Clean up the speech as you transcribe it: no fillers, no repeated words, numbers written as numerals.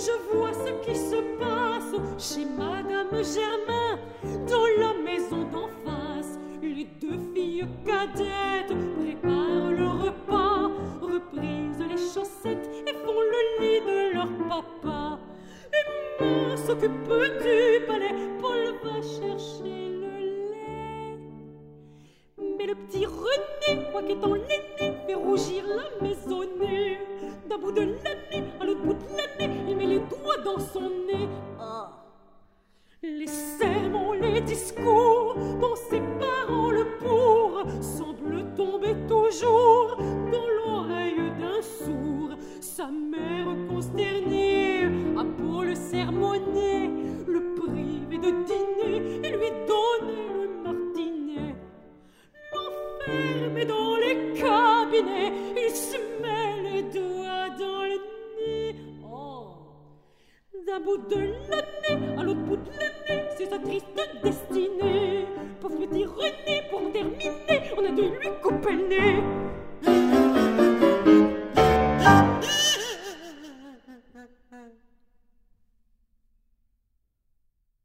je vois ce qui se passe chez Madame Germain, dans la maison d'en face. Les deux filles cadettes préparent le repas, reprisent les chaussettes et font le lit de leur papa. Emma s'occupe du palais, Paul va chercher le lait. Mais le petit René, quoiqu'étant l'aîné, fait rougir la maisonnée. D'un bout de l'année à l'autre bout de l'année, il met les doigts dans son nez. Ah. Les sermons, les discours dont ses parents le pour semblent tomber toujours dans l'oreille d'un sourd. Sa mère consternée a beau le sermonner, le priver de dîner et lui donner le martinet. L'enfermer dans les cabinets, il se met les doigts dans le nez. Oh. D'un bout de l'année à l'autre bout de l'année, c'est sa triste destinée. Pauvre petit René, pour terminer, on a dû lui couper le nez.